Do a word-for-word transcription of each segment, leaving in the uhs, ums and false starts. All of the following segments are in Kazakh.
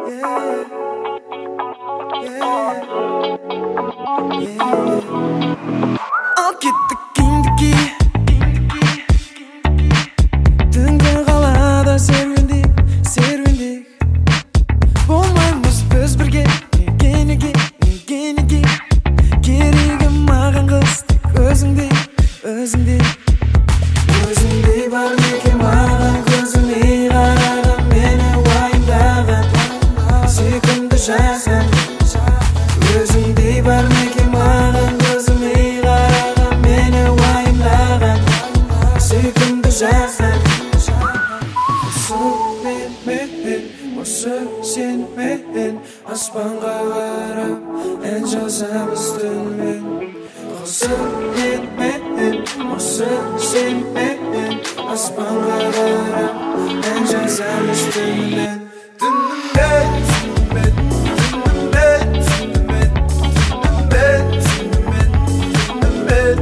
Al ketdik keyingi Түнгі қалада серуендеп, серуендеп Болмаймыз біз бірге Неге, неге, неге, неге Керегі маған қыз тек өзіңдей, өзіңдей Өзіңдей бар неге маған көзіңе қараған Мені уайымдаған Сүйкімді жасан Өзіңдей бар неге маған көзіңе қараған Мені уайымдаған Сүйкімді жасан Осы сенмен аспанға қарап ән жазамыз түнмен Осы менмен, осы сенмен аспанға қарап ән жазамыз түнмен Түнмен, түнмен, түнмен, түнмен, түнмен, түнмен, түнмен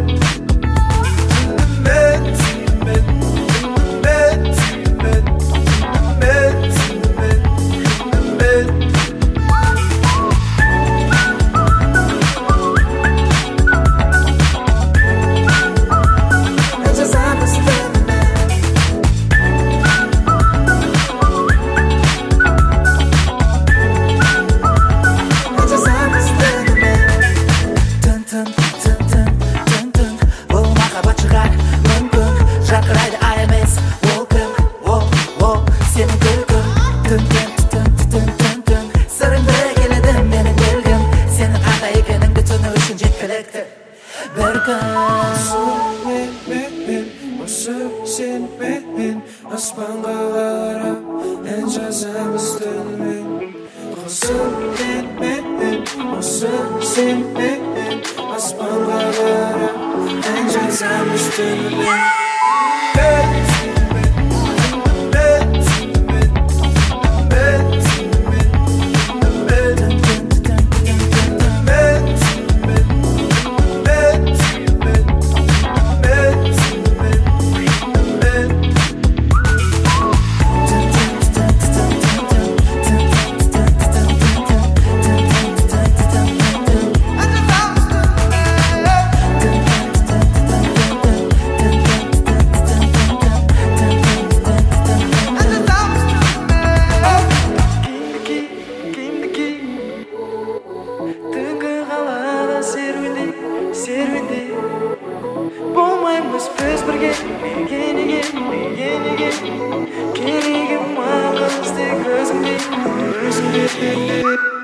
Осы сенмен аспанға қарап ән жазамыз түнмен Осы менмен, осы сенмен аспанға қарап ән жазамыз түнмен Серуендеп болмаймыз біз бірге Неге, неге, неге, неге Керегі маған қыз тек өзіңдей, өзіңдей